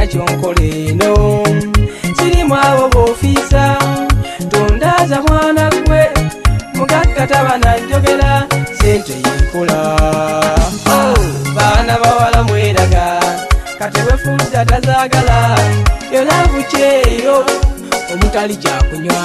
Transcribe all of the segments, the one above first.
kyonkola eno kirimu abo b'ofiisa tondaaza mwana gwe mugagga tabana njogera sente yenkola. Baana bawala mweraga kati bwefudda tazaagala yona bukyeyo omutali kyakunywa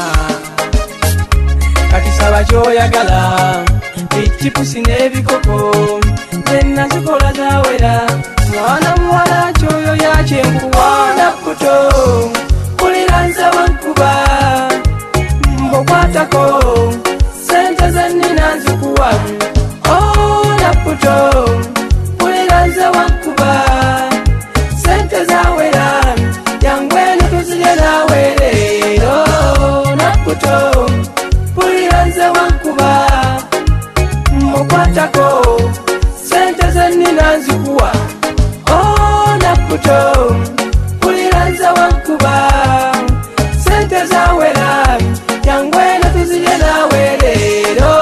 kati saba kyoyagala ekipusi n'ebikoko zenna zikola zawera mwana muwala kyoyo yakyenkuwa Nakkuto mpulira nze wankuba mbokwatako sente zennina nzikuwa. Nakkuto mpulira nze wankuba sente zawera jangu eno tuzirye naawe leero. Nakkuto mpulira nze wankuba mbokwatako sente zennina nzikuwa. Nakkuto mpulira nze wankuba sente zawera jangu eno tuzirye naawe leero.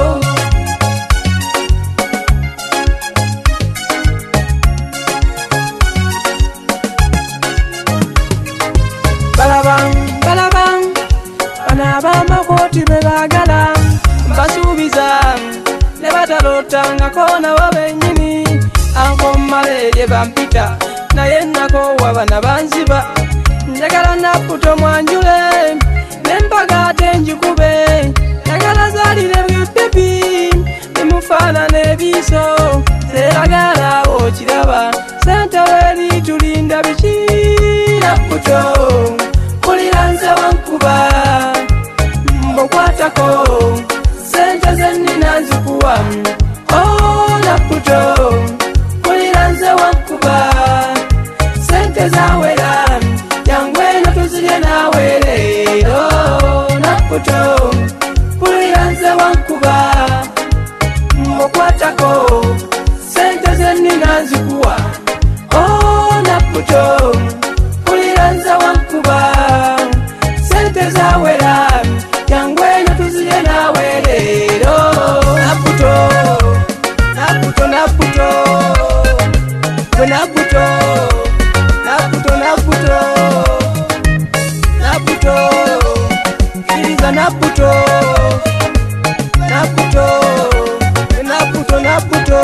Balabang bano ab'amakooti be baagala mbasuubiza ne batalotangako nabo bennyini ankommale lye bampita naye nakoowa bana banziba njagala Nakkuto mwanjule n'embaga ate njikube njagala zaalire bebi bimufaanana ebiiso zeeragala okiraba sente weeri tulinda biki. Nakkuto mpulira nze wankuba mbokwatako sente zennina nzikuwa. Nakkuto mpulira nze wankuba sente zawera jangu eno tuzirye naawe leero. Nakkuto mpulira nze wankuba mbokwatako sente zennina nzikuwa. Nakkuto mpulira nze wankuba sente zawera jangu eno tuzirye naawe leero. Nakkuto Nakkuto Nakkuto gwe Nakkuto Nakkuto Nakkuto Nakkuto kkiriza Nakkuto Nakkuto Nakkuto Nakkuto.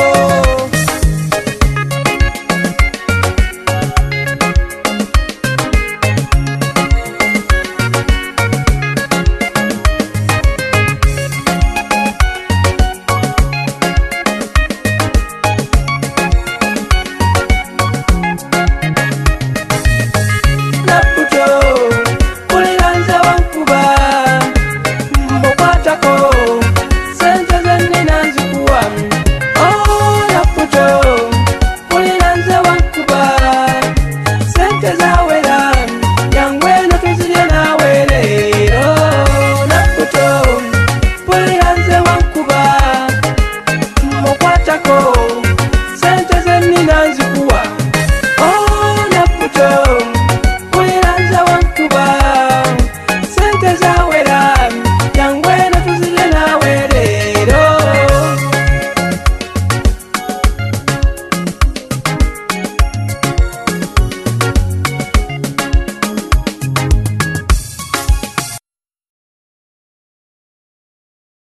Sente zennina nzikuwa.